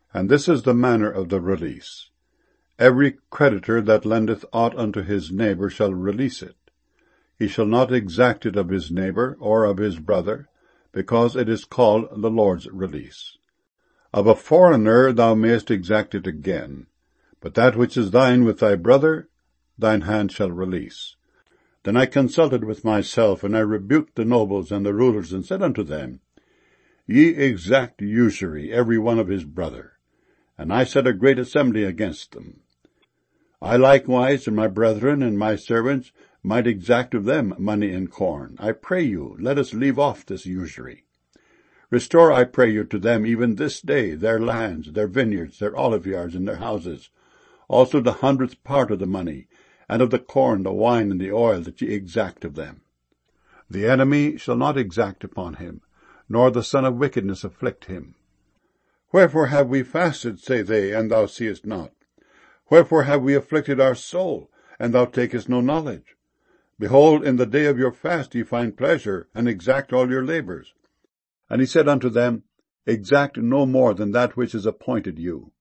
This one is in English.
And this is the manner of the release. Every creditor that lendeth aught unto his neighbour shall release it. He shall not exact it of his neighbour or of his brother, because it is called the Lord's release. Of a foreigner thou mayest exact it again, but that which is thine with thy brother, thine hand shall release. Then I consulted with myself, and I rebuked the nobles and the rulers, and said unto them, Ye exact usury, every one of his brother. And I set a great assembly against them. I likewise, and my brethren and my servants, might exact of them money and corn. I pray you, let us leave off this usury. Restore, I pray you, to them even this day their lands, their vineyards, their oliveyards, and their houses, also the 100th part of the money, and of the corn, the wine, and the oil that ye exact of them. The enemy shall not exact upon him, nor the son of wickedness afflict him. Wherefore have we fasted, say they, and thou seest not? Wherefore have we afflicted our soul, and thou takest no knowledge? Behold, in the day of your fast ye find pleasure, and exact all your labours. And he said unto them, Exact no more than that which is appointed you.